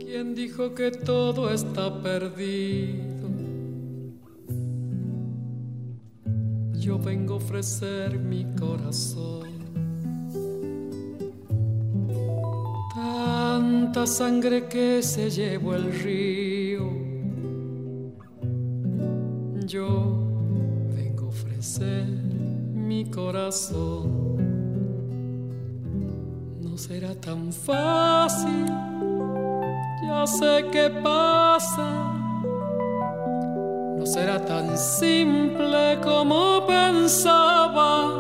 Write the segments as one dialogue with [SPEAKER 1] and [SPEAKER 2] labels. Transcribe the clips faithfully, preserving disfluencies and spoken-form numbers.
[SPEAKER 1] ¿Quién dijo que todo está perdido? Yo vengo a ofrecer mi corazón. Tanta sangre que se llevó el río. Yo vengo a ofrecer mi corazón. No será tan fácil, ya sé qué pasa. No será tan simple como pensaba,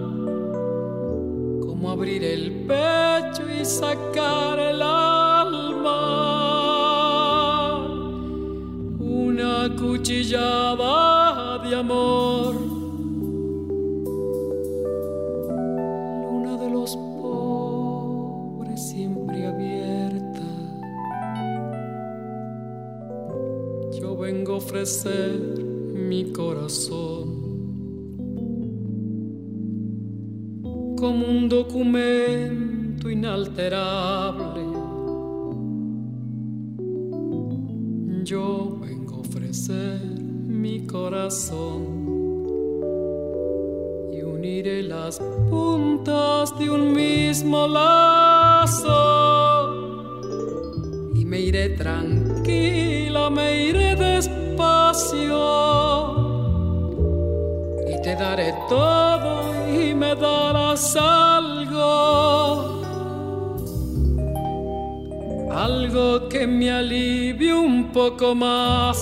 [SPEAKER 1] como abrir el pecho y sacar el alma. Una cuchillada de amor. Luna de los pobres siempre abierta. Yo vengo a ofrecer mi corazón como un documento inalterable. Yo vengo a ofrecer mi corazón y uniré las puntas de un mismo lazo y me iré tranquila, me iré despacio y te daré todo y me darás algo, algo que me alivie un poco más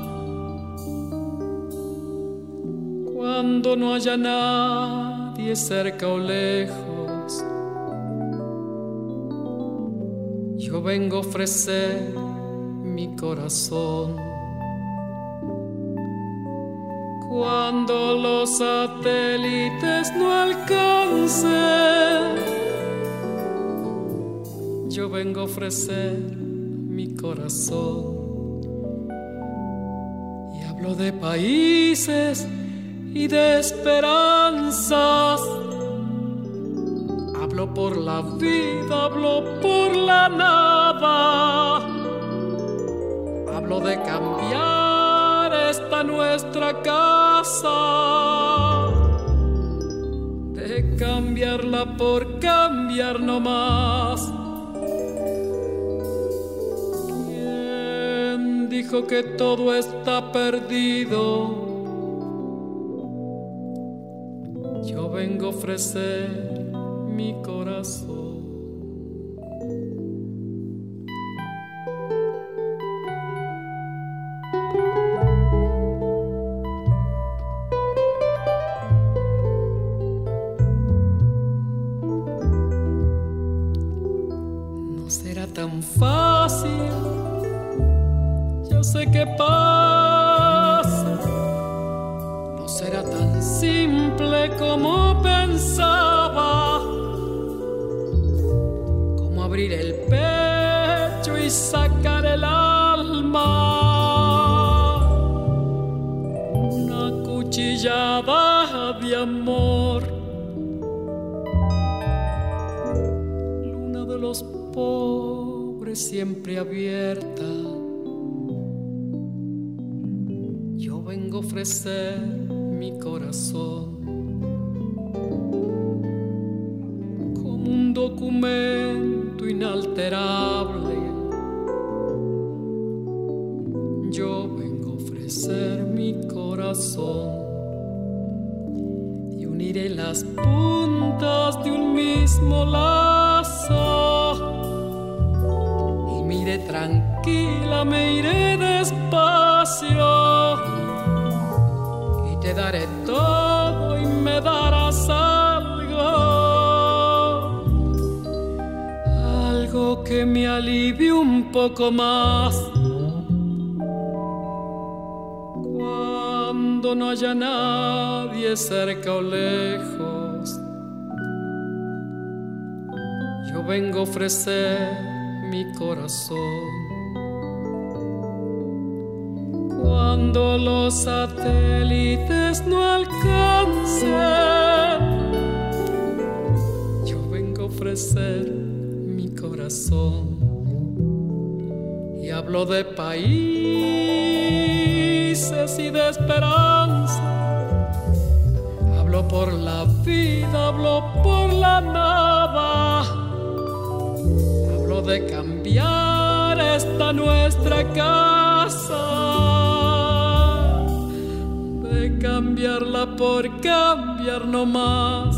[SPEAKER 1] cuando no haya nadie cerca o lejos. Yo vengo a ofrecer mi corazón. Cuando los satélites no alcancen, yo vengo a ofrecer mi corazón. Y hablo de países y de esperanzas. Hablo por la vida, hablo por la nada. Hablo de cambiar esta nuestra casa, de cambiarla por cambiar no más. ¿Quién dijo que todo está perdido? Yo vengo a ofrecer mi corazón. Tan fácil, yo sé qué pasa. No será tan simple como pensaba, como abrir el pecho y sacar el alma. Una cuchillada de amor. Luna de los pobres siempre abierta. Yo vengo a ofrecer mi corazón como un documento inalterable. Yo vengo a ofrecer mi corazón y uniré las puntas de un mismo lazo. Me iré tranquila, me iré despacio y te daré todo y me darás algo, algo que me alivie un poco más cuando no haya nadie cerca o lejos. Yo vengo a ofrecer mi corazón. Cuando los satélites no alcancen, yo vengo a ofrecer mi corazón y hablo de países y de esperanza. Hablo por la vida, hablo por la nada. Hablo de cambiar esta nuestra casa, de cambiarla por cambiar no más.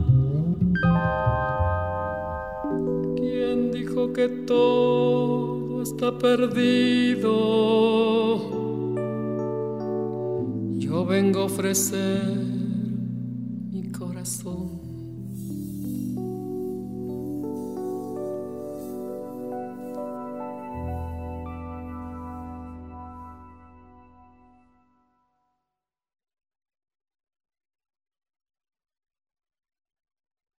[SPEAKER 1] ¿Quién dijo que todo está perdido? Yo vengo a ofrecer mi corazón.